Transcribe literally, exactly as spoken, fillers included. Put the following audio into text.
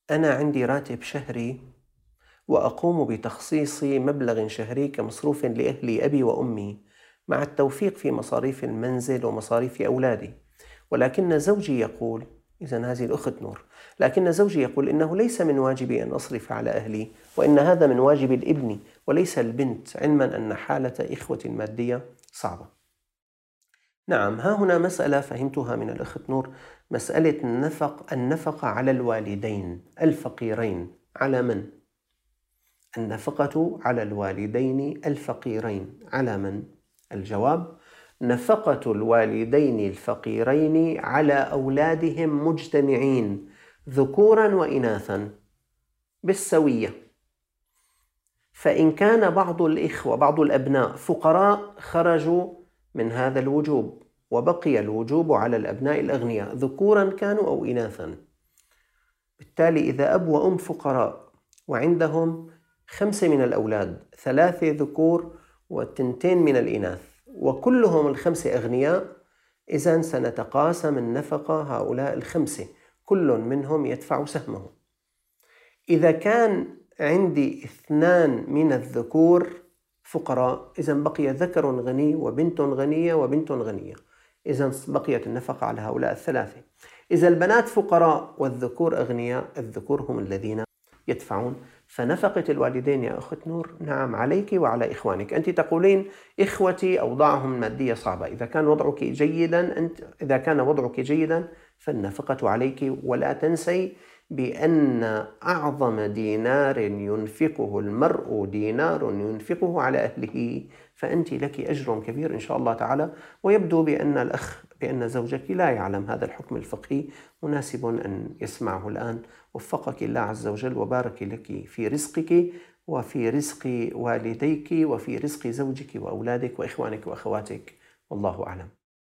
أنا عندي راتب شهري وأقوم بتخصيص مبلغ شهري كمصروف لأهلي أبي وأمي مع التوفيق في مصاريف المنزل ومصاريف أولادي، ولكن زوجي يقول، إذن هذه الأخت نور، لكن زوجي يقول إنه ليس من واجبي أن أصرف على أهلي، وإن هذا من واجب الابن وليس البنت، علما أن حالة إخوة المادية صعبة. نعم، ها هنا مسألة فهمتها من الأخت نور، مسألة النفق النفقة على الوالدين الفقيرين. على من؟ النفقة على الوالدين الفقيرين على من؟ الجواب: نفقة الوالدين الفقيرين على أولادهم مجتمعين ذكورا وإناثا بالسوية. فإن كان بعض الإخوة بعض الأبناء فقراء خرجوا من هذا الوجوب، وبقي الوجوب على الأبناء الأغنياء ذكورا كانوا أو إناثا. بالتالي إذا أب وأم فقراء وعندهم خمسة من الأولاد، ثلاثة ذكور وتنتين من الإناث، وكلهم الخمسة أغنياء، إذن سنتقاسم النفقة هؤلاء الخمسة، كل منهم يدفع سهمه. إذا كان عندي اثنان من الذكور فقراء، إذن بقي ذكر غني وبنت غنية وبنت غنية، إذن بقيت النفقة على هؤلاء الثلاثة. إذا البنات فقراء والذكور أغنياء، الذكور هم الذين يدفعون. فنفقة الوالدين يا أخت نور، نعم، عليك وعلى إخوانك. أنت تقولين إخوتي أوضاعهم المادية صعبة. إذا كان وضعك جيدا أنت إذا كان وضعك جيدا فالنفقة عليك، ولا تنسي بأن أعظم دينار ينفقه المرء دينار ينفقه على أهله، فأنت لك أجر كبير إن شاء الله تعالى. ويبدو بأن الأخ بأن زوجك لا يعلم هذا الحكم الفقهي، مناسب أن يسمعه الآن. وفقك الله عز وجل وبارك لك في رزقك وفي رزق والديك وفي رزق زوجك وأولادك وإخوانك وأخواتك، والله أعلم.